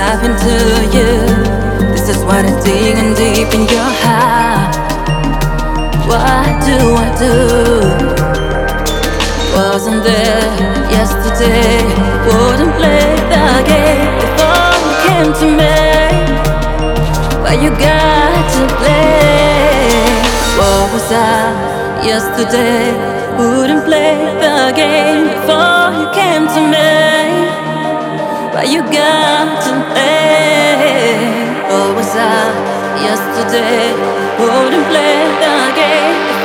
happened to you? This is what I'm digging deep in your heart. What do I do? Wasn't there yesterday. Wouldn't play the game before you came to me. But you got to play. What was I yesterday? Wouldn't play the game before you came to me. But you got to play. What was I yesterday? Wouldn't play the game